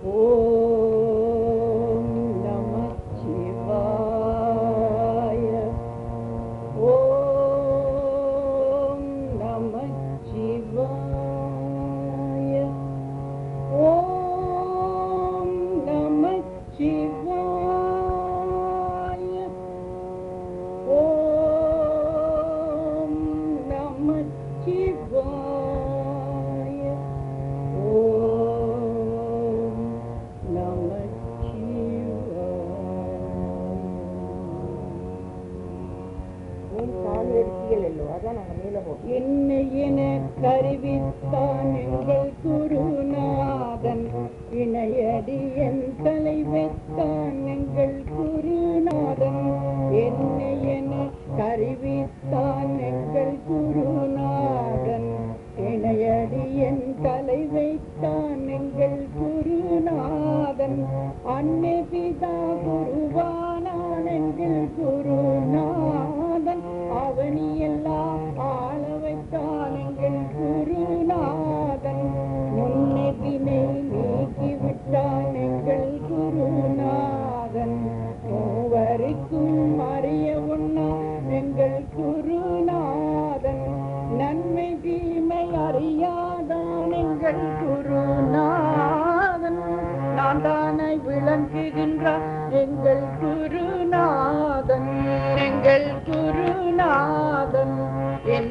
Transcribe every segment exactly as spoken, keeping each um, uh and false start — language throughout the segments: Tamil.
ஓம் நமச்சிவாய. ஓம் நமச்சிவாய. ஓம் நமச்சிவாய. ஓம் நமச்சிவாய. ஓம் நமச்சிவாய. மூணு காலு எடுத்திகள் இல்லோ, அதான் நாங்கள் மேலே போட்டோம். என்னை என கருவித்தான் எங்கள் குருநாதன், இணையடி என் தலை வைத்தான் எங்கள் குருநாதன். என்னை என கருவித்தான் எங்கள் குருநாதன், இணையடி என் தலை வைத்தான் எங்கள் குருநாதன். அன்னை பிதா குருவானான் எங்கள் குருநாதன், அவனியெல்லாம் ஆள வைத்தான் எங்கள் குருநாதன். முன்னை பினை நீக்கிவிட்டான் எங்கள் குருநாதன், மூவருக்கும் அறிய உண்ணா எங்கள் குருநாதன். நன்மை தீமை அறியாதான் எங்கள் குருநாதன், நான் தானை விளங்குகின்றான் எங்கள் குருநாதன். எங்கள் குருநாதன் என்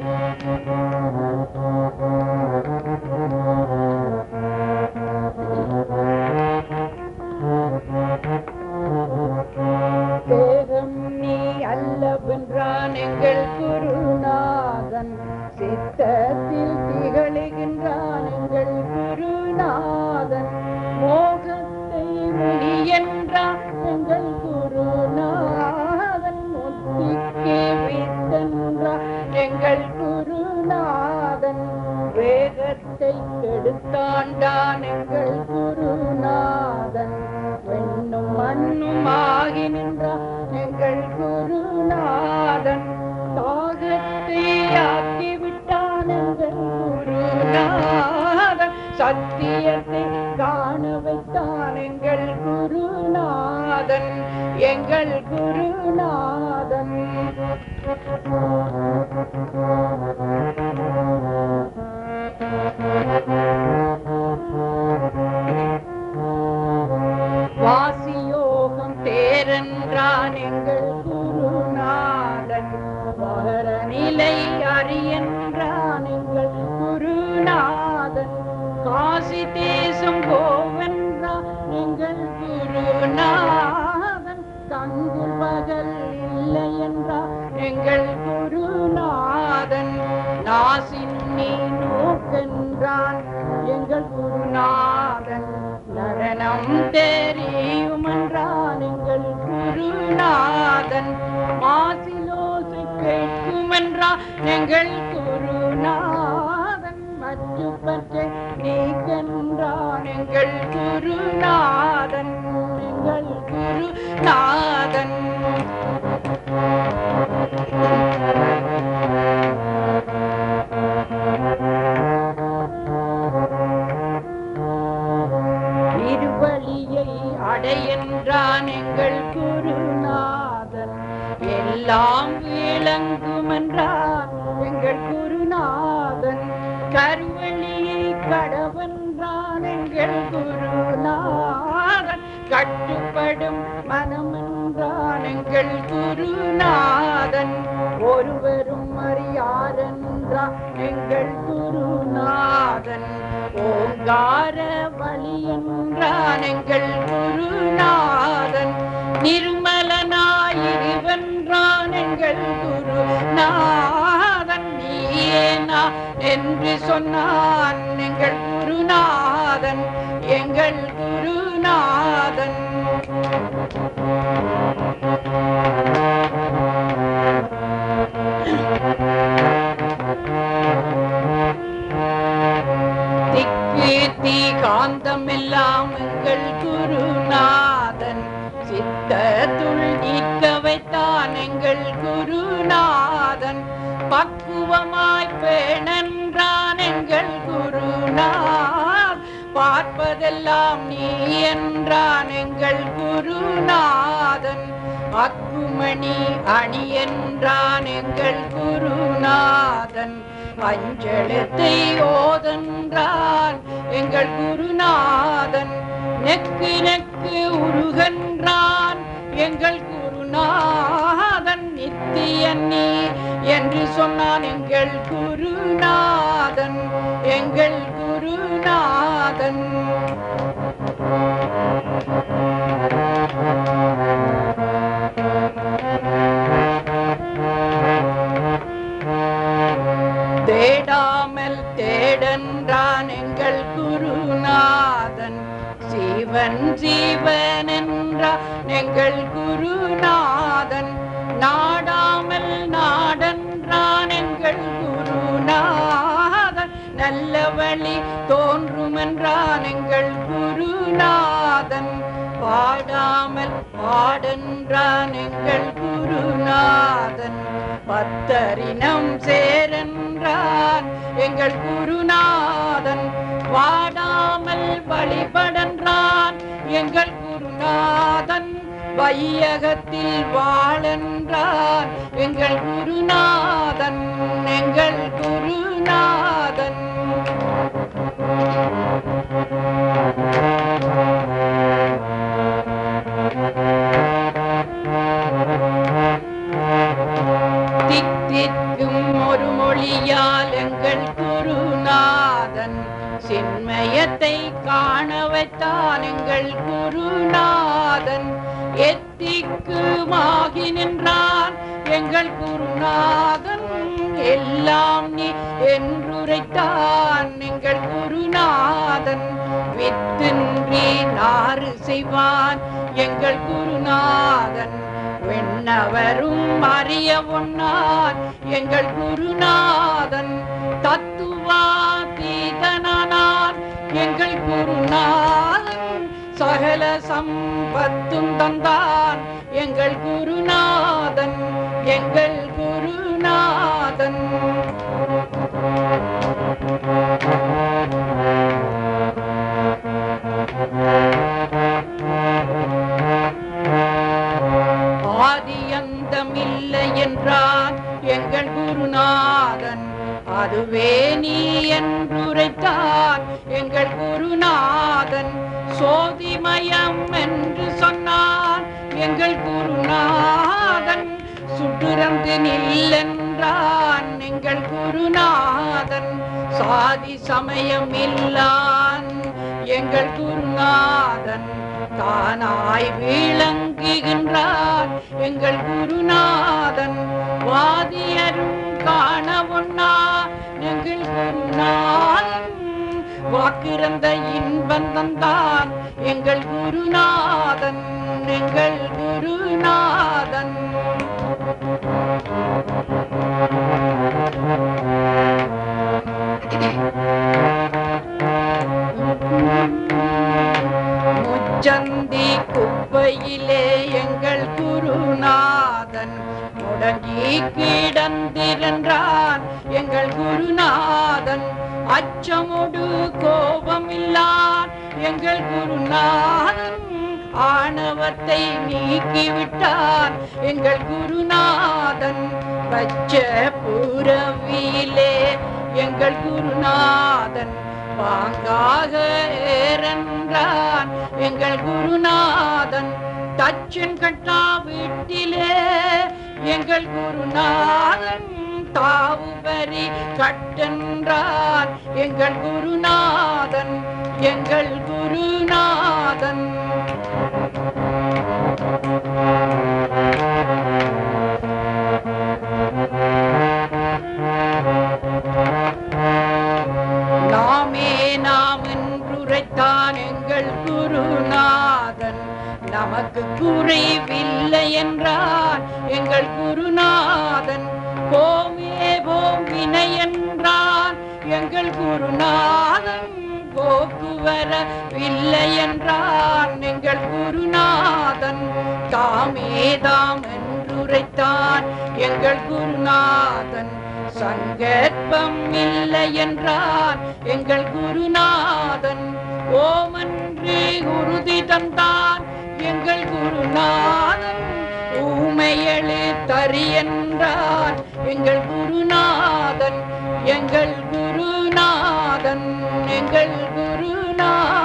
தேகம் நீ அல்லவென்றான் எங்கள் குருநாதன், சித்தத்தில் திகழுகின்றான் எங்கள் குருநாதன். மோகத்தை முனி என்றான் எங்கள் குருநாதன், முத்திக்கு வித்தென்றான் எங்கள் குருநாதன். வேகத்தை கெடுத்தாண்டான் எங்கள் குருநாதன், பெண்ணும் மண்ணும் ஆகி நின்றான் எங்கள் குருநாதன். தாகத்தை ஆக்கிவிட்டான் எங்கள் குருநாதன், சத்தியத்தை காண வைத்தான் எங்கள் குருநாதன். எங்கள் குருநாதன் வாசியோகம் தேரென்றான் எங்கள் குருநாதன், வகர நிலை அறியென்றான் எங்கள் குருநாதன். காசி தேசம் கோவென்றான் எங்கள் குருநாதன், கங்குல் பகல் இல்லை என்றான் எங்கள் குருநாதன். நாசின் நீ நோக்கென்றான் எங்கள் குருநாதன், நடனம் தெரியும் என்றான் எங்கள் குருநாதன். மாசிலோசை கேட்கும் என்றான் எங்கள் குருநாதன், மற்றுப்பற்றை நீக்கென்றான் எங்கள் குருநாதன். எங்கள் குருநாதன் இருவழியை அடையென்றான் எங்கள் குருநாதன், எல்லாம் விளங்கும் என்றான் எங்கள் குருநாதன். கருவழியை கடவென்றான் எங்கள் குருநாதன், கட்டுப்படும் மனம் என்றான் எங்கள் குருநாதன். ஒருவரும் அறியாரென்றான் எங்கள் குருநாதன், ஓங்கார வழி என்றான் எங்கள் குருநாதன். நிர்மலனாயிருவென்றான் எங்கள் குருநாதன், நீயேனா என்று சொன்னான் எங்கள் குருநாதன். எங்கள் குருநாதன் திக்கு தீ காந்தம் எல்லாம் எங்கள் குருநாதன், சித்தத்துள் நீக்க வைத்தான் எங்கள் குருநாதன். பக்குவமாய் பேணென்றான் எங்கள் குருநாதன், பார்ப்பதெல்லாம் நீ என்றான் எங்கள் குருநாதன். அக்குமணி அணி என்றான் எங்கள் குருநாதன். அஞ்செழுத்தை ஓதென்றான் எங்கள் குருநாதன். நெக்கு நெக்கு உருகென்றான் எங்கள் குருநாதன். நித்தியன் நீ என்று சொன்னான் எங்கள் குருநாதன் எங்கள் குருநாதன். தேடாமல் தேடென்றான் எங்கள் குருநாதன். சீவன் ஜீவன் என்றான் எங்கள் குருநாதன். நாடாமல் நாடென்றான் எங்கள் குருநாதன். நல்ல வழி தோன்றும் என்றான் எங்கள் குருநாதன். பாடாமல் பாடென்றான் எங்கள் குருநாதன். பத்தரினம் சேரென்றான் எங்கள் குருநாதன். வாடாமல் வழிபடென்றான் எங்கள் குருநாதன். வையகத்தில் வாழென்றான் எங்கள் குருநாதன் எங்கள் குருநாதன். தித்திக்கும் ஒரு மொழியால் எங்கள் குருநாதன். சின்மயத்தை காண வைத்தான் எங்கள் குருநாதன். எத்திக்குமாகி நின்றான் எங்கள் குருநாதன். எல்லாம் நீ என்றுரைத்தான் எங்கள் குருநாதன். வித்தின்றி நாறு செய்வான் எங்கள் குருநாதன். வெண்ணவரும் அறிய ஒன்னான் எங்கள் குருநாதன். தத்துவாதீதனானான் எங்கள் குருநாதன். சகல சம்பத்தும் தந்தான் எங்கள் குருநாதன் எங்கள் குருநாதன். ஆதியந்தமில்லை என்றான் எங்கள் குருநாதன். அதுவே நீ என்றுரைத்தான் எங்கள் குருநாதன். சோதிமயம் என்று சொன்னான் எங்கள் குருநாதன். சுட்டுறந்து நில்லென்றான் எங்கள் குருநாதன். சாதி சமயம் இல்லான் எங்கள் குருநாதன். தானாய் விளங்குகின்றான் எங்கள் குருநாதன். வாதியரும் காண ஒன்னா எங்கள் குருநாதன். வாக்கிறந்த இன்பம் தந்தான் எங்கள் குருநாதன் எங்கள் குருநாதன். முச்சந்தி குப்பையிலே எங்கள் குருநாதன். முடங்கி கிடந்திருந்தான் எங்கள் குருநாதன். அச்சமுடு கோபமில்லான் எங்கள் குருநாதன். ஆணவத்தை நீக்கிவிட்டான் எங்கள் குருநாதன். பச்ச புறவியிலே எங்கள் குருநாதன். பாங்காக ஏறென்றான் எங்கள் குருநாதன். தச்சன் கட்டா வீட்டிலே எங்கள் குருநாதன். தாவுபரி கட்டென்றான் எங்கள் குருநாதன் எங்கள் குருநாதன். நாமே நாம் என்றுரைத்தான் எங்கள் குருநாதன். நமக்கு குறைவில்லை என்றான் எங்கள் குருநாதன். போமே போம் வினை என்றான் எங்கள் குருநாதன். போக்குவரவில்லை என்றான் எங்கள் குருநாதன். தாமேதாம் என்றுரைத்தான் எங்கள் குருநாதன். சங்கற்பம் இல்லை என்றான் எங்கள் குருநாதன். ஓமன்று உறுதி தந்தான் எங்கள் குருநாதன் ஊமையழு தரி என்றான் எங்கள் குருநாதன் எங்கள் குருநாதன் எங்கள் குருநாதன்